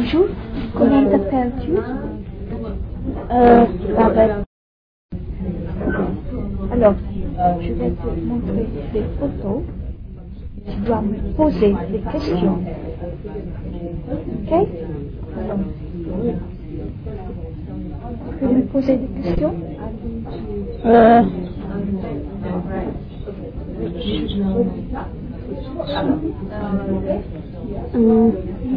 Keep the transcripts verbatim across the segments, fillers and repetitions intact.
Bonjour, comment t'appelles-tu? Euh, Babette. Alors, je vais te montrer des photos. Tu dois me poser des questions. Ok? Alors, tu peux me poser des questions? Euh, hum,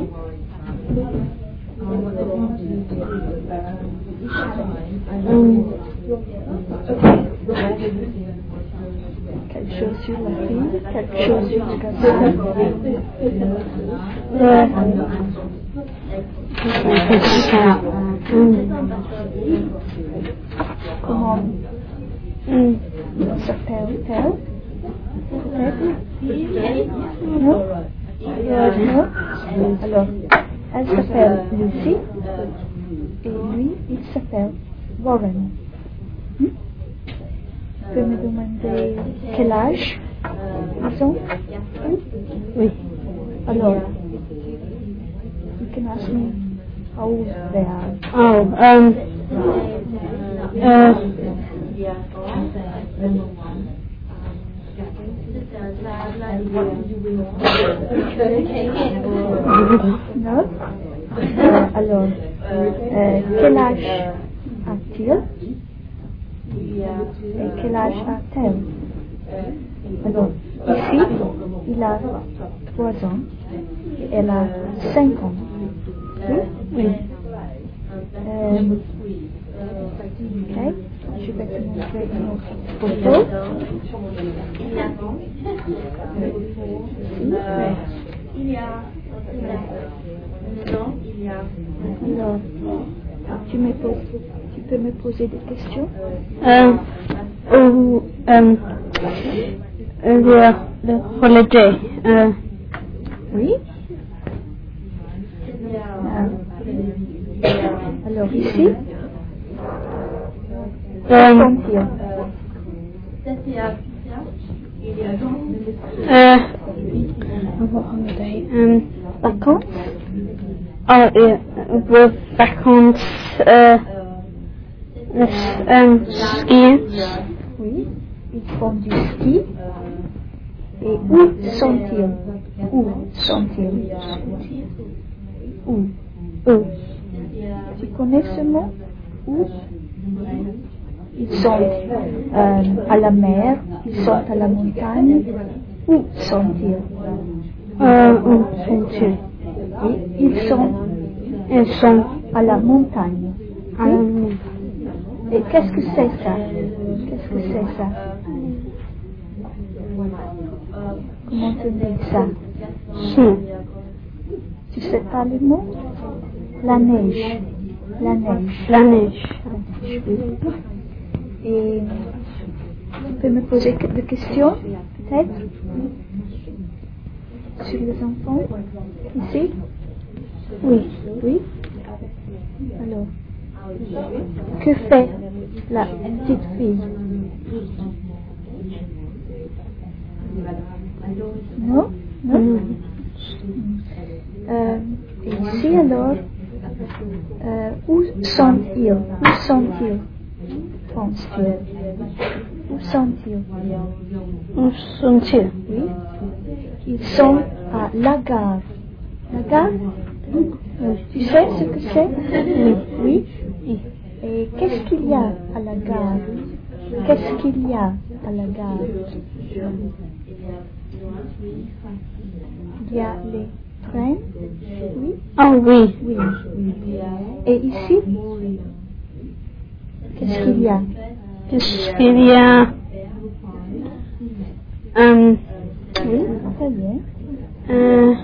hum, Quelque chose sur la fille, quelque chose sur le garçon. euh, hum, Comment hum, s'appelle-t-elle? Peut-être? Non? Euh, non? Alors, elle s'appelle Lucy et lui, il s'appelle Warren. Hmm? Tu peux me demander quel âge ils ont? oui. Alors, you can ask me how old they are. Oh, um, uh, Non? Euh, alors, euh, quel âge a-t-il? Et quel âge a-t-elle? Alors, ici, il a trois ans et elle a cinq ans. Oui? oui. Euh, ok, je vais te montrer une autre photo. Alors, tu, me poses, tu peux me poser des questions? Euh, oh, um, le, le holiday, euh, Oui? Ah. Alors, ici, um, sont-ils? uh, what holiday, um, Vacances? oh, yeah, we're back on, uh, this, um, skiing. Oui, ils font du ski. Et où sont-ils? Où sont-ils? Où? Où? Tu connais ce mot? Où? Ils sont euh, à la mer, ils sont à la montagne. Où sont-ils? Euh, où sont-ils? Et ils sont Ils sont à la montagne. à la montagne. Et qu'est-ce que c'est ça? Qu'est-ce que c'est ça? Comment tu dis ça? Snow. Tu sais pas le mot? La neige. La neige. La neige. Oui. Et tu peux me poser des questions, peut-être, sur les enfants, ici? Oui. Oui. Alors, que fait la petite fille? Non? Non? Mm. Euh, et ici alors, euh, où sont-ils? Où sont-ils? Pense-t-il? Où sont-ils? Où sont-ils? Oui. Ils sont à la gare. La gare? Tu sais ce que c'est? Oui. Oui. Et qu'est-ce qu'il y a à la gare? Qu'est-ce qu'il y a à la gare? Il y a les trains? Oui. Oh oui. Oui. Et ici? Qu'est-ce qu'il y a? Qu'est-ce qu'il y a? Um, Oui, très bien. euh,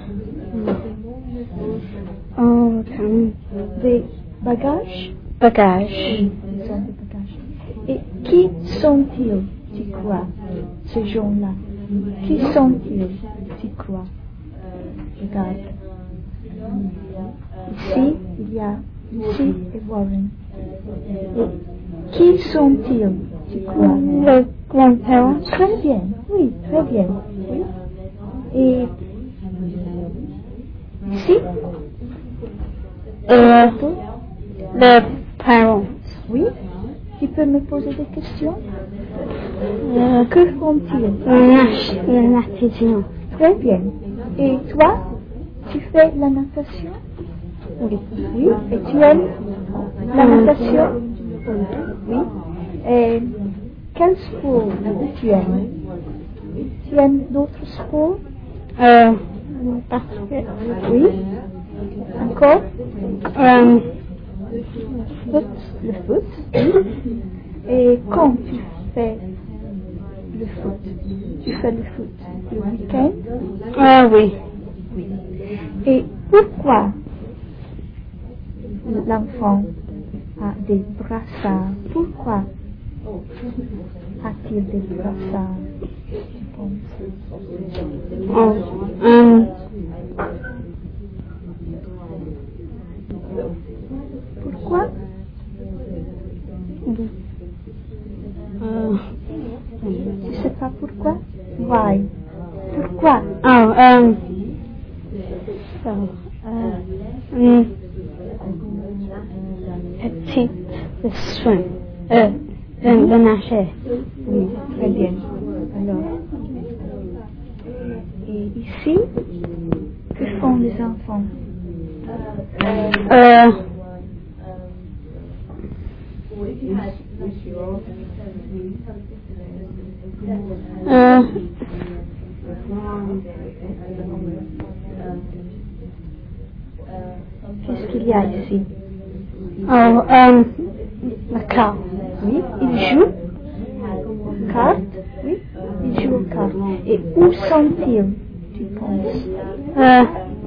oh, comme Des bagages? bagage. Ils ont des bagages. Et qui sont-ils, tu crois, ces gens-là? Qui sont-ils, tu crois? Regarde. Ici, il y a Lucy et Warren. Et qui sont-ils, tu crois? Les grands-parents. Très bien, oui, très bien. Oui. Et ici, Euh, le parent. Oui. Tu peux me poser des questions? Euh, Que font-ils? le nat- le natation. Très bien. Et toi, tu fais la natation? Oui. Oui. Et tu aimes la natation? Oui. Et quel sport tu aimes? Tu aimes d'autres sports? Euh, parce que, Oui. Encore? euh, Foot. Le foot. Oui. Et quand tu fais le foot? Tu fais le foot le week-end? euh, oui. Oui. Et pourquoi l'enfant a des brassards? Pourquoi a-t-il des brassards, tu penses? Oh, euh, Pourquoi? euh, Tu sais pas pourquoi? Why? Pourquoi? oh, um, so, uh, um, petite, the swim, euh, le, le nager. Oui, très bien. Alors, et ici, que font les enfants? Euh, euh, Qu'est-ce qu'il y a ici? oh, um, la carte. Oui, ils jouent aux cartes. Oui, ils jouent aux cartes. Et où sont-ils, tu penses? Euh,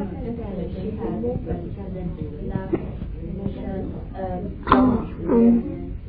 oh, um,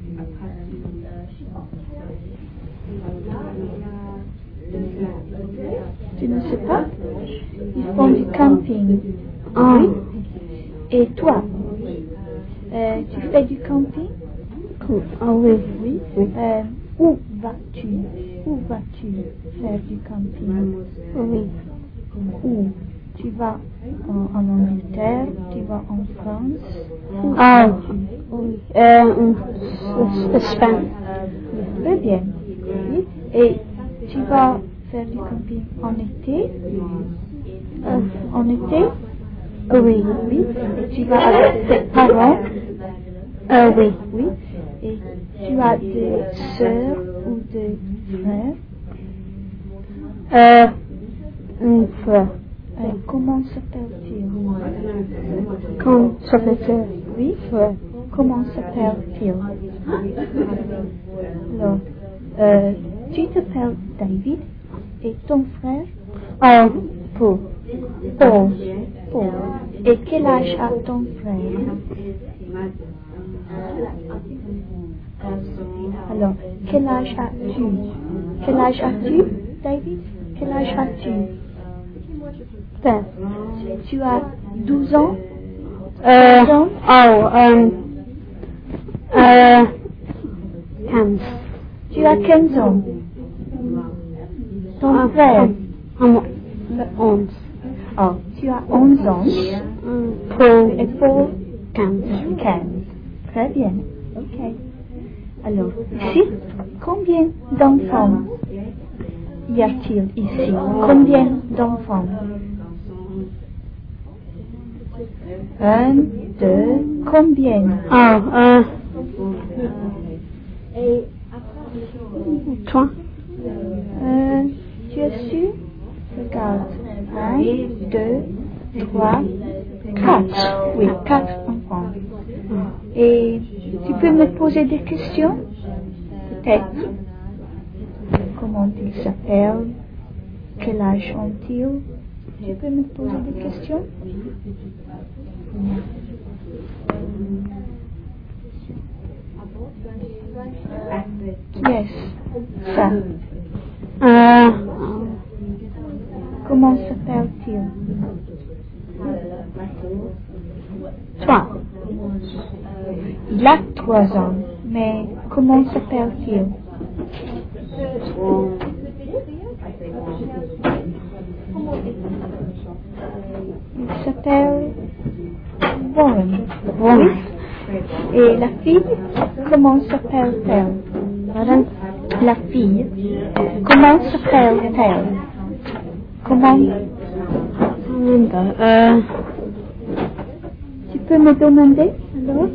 Tu ne sais pas? Ils font du camping. oh, Oui. Et toi, euh, tu fais du camping? cool. Oh, oui. Oui. Euh, où vas-tu? Où vas-tu faire du camping? Oui. Où? Tu vas en, en Angleterre? Tu vas en France? Où Ah, vas-tu? oui. Euh, Espagne. Très bien. Oui. Et tu vas faire du camping en été? Euh, en été? Oui. Oui. Et tu vas avec tes parents? Euh, oui. Oui. Et tu as des sœurs ou des frères? Euh, une fois. Euh, comment s'appelle-t-il? Quand ça fait Oui. ouais. Comment s'appelle-t-il? Alors, euh, tu t'appelles David et ton frère? Oh, pour. Paul. Paul. Et quel âge a ton frère? Alors, quel âge as-tu? Quel âge as-tu, David? Quel âge as-tu? Ben. Tu as douze ans? Euh, Pardon? oh, um, euh, quinze. Tu as quinze ans? Ton frère? Um, onze. Oh, tu as onze ans? Pour Et Paul? quinze. quinze. Très bien. Ok. Alors, ici, combien d'enfants y a-t-il ici? Combien d'enfants? Un, deux, combien? Oh, euh, toi? Euh, tu es sûr? Regarde. Un, deux, trois, quatre. Oui, quatre enfants. Et tu peux me poser des questions? Peut-être. Comment ils s'appellent? Quel âge ont-ils? Tu peux me poser des questions? Yes. Ça. Euh, Comment s'appelle-t-il? toi? Il a trois ans, mais comment s'appelle-t-il? Il s'appelle Warren. Warren. Oui. Et la fille, comment s'appelle-t-elle? Pardon? La fille, comment s'appelle-t-elle? Comment? Euh, Tu peux me demander alors?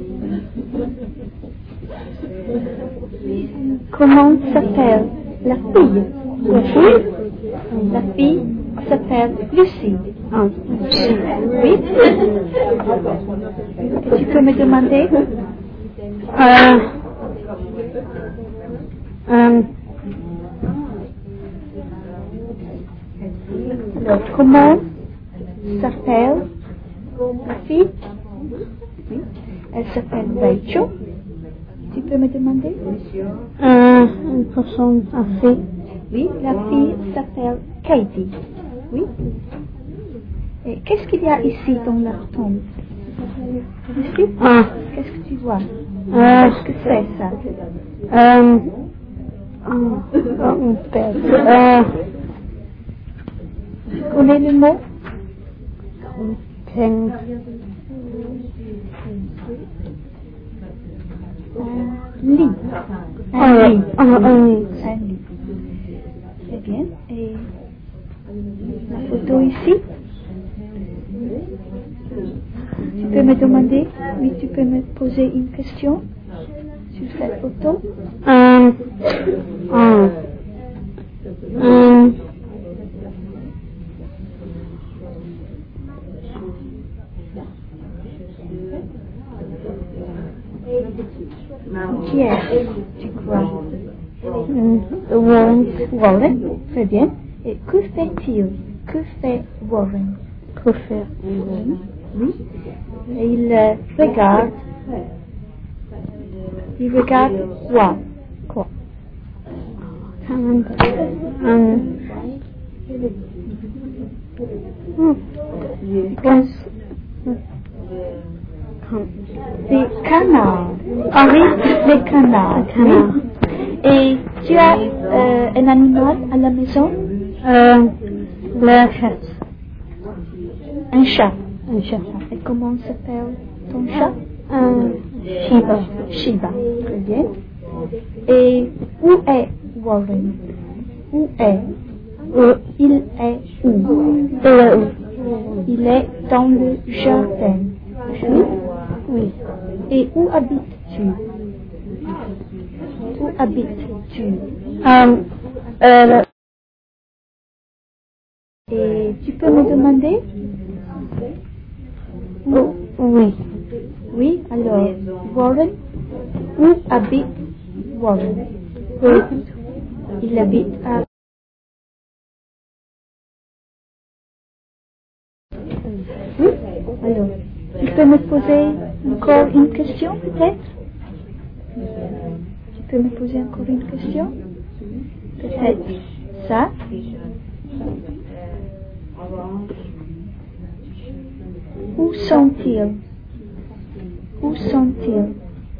Comment s'appelle la fille? La fille? La fille s'appelle Lucie. ah, Oui? Et tu peux me demander? euh, euh, Alors, comment s'appelle la fille? Oui. Elle s'appelle Rachel. Tu peux me demander? euh, une personne assez. Oui. La fille s'appelle Katie. Oui. Et qu'est-ce qu'il y a ici dans la tombe? Ici? Ah, Qu'est-ce que tu vois? euh, Qu'est-ce que c'est ça? euh, oh, oh, père. Euh, Tu connais le mot? pen, Un lit. Un oh, lit. oh, un lit. Un lit. Très bien. Et la photo ici? Tu peux me demander? Oui, tu peux me poser une question sur cette photo? Euh, ah, euh, Qui est, tu crois? Warren. Warren. Très bien. Et que fait-il? Que fait Warren? Que faire? Oui. Et il euh, regarde. Il regarde quoi? Quoi? Um, um, Quand des canards. Ah oui, les canards. canard. Oui. Et tu as euh, un animal à la maison? Euh, la chasse. Un chat. Un chat. Et comment s'appelle ton chat? Un Shiba. Shiba. Très bien. Et où est Warren? Où est? Euh, Il est où? euh, Il est dans le jardin. Oui. oui. Et où habites-tu? Où habites-tu? Um, euh, Et tu peux me demander? oh, oui. Oui, alors, Warren, où habite Warren? Oui. Il habite à... Oui, alors, tu peux me poser encore une question peut-être? Tu peux me poser encore une question? Peut-être ça? Où sont-ils? Où sont-ils?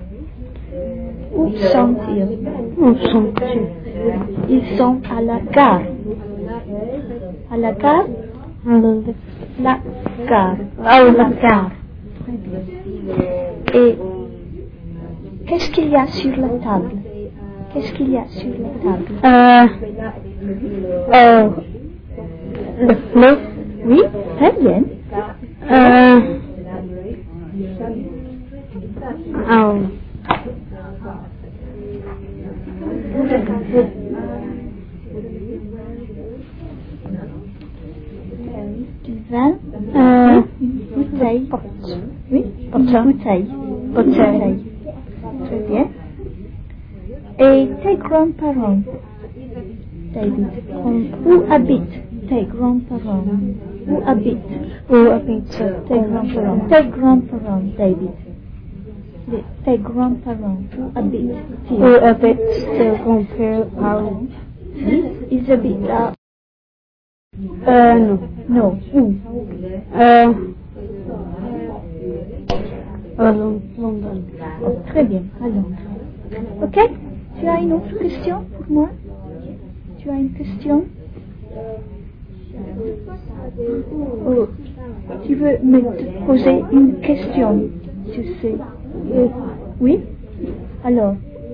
Où sont-ils? Où sont-ils? Ils sont à la gare. À la gare? Alors, La gare. à la gare. Très bien. Et qu'est-ce qu'il y a sur la table? Qu'est-ce qu'il y a sur la table? Euh, euh, le flot. Oui, très bien. Euh, oh, Du vin, euh, une bouteille. Oui, Bouteille. une bouteille. Bouteille. Très bien. Et tes grands-parents, David, où habitent tes grands-parents? Où habitent où habitent tes grands-parents? Tes grands-parents, David. Les- Tes grands-parents, où habitent-ils? Où habitent tes grands-parents? Oui, ils habitent à... Euh, non. Non, où? Euh, à Lon- London. Oh, très bien, à Londres. Ok? Tu as une autre question pour moi? Tu as une question? Oh, tu veux me poser une question, tu sais? Euh, oui? Alors?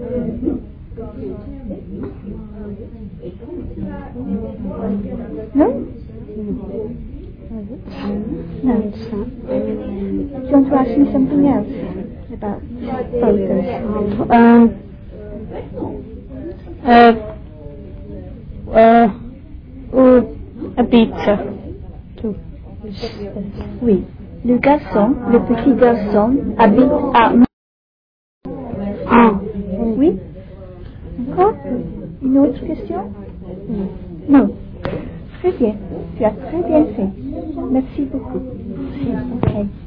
Non? No. Do you want to ask me something else about photos? Um, uh, uh, uh, a pizza. Too. Oui. Le garçon, le petit garçon, habite à... Ah. Oui? Encore? Une autre question? Non. Très bien. Tu as très bien fait. Merci beaucoup. Ok.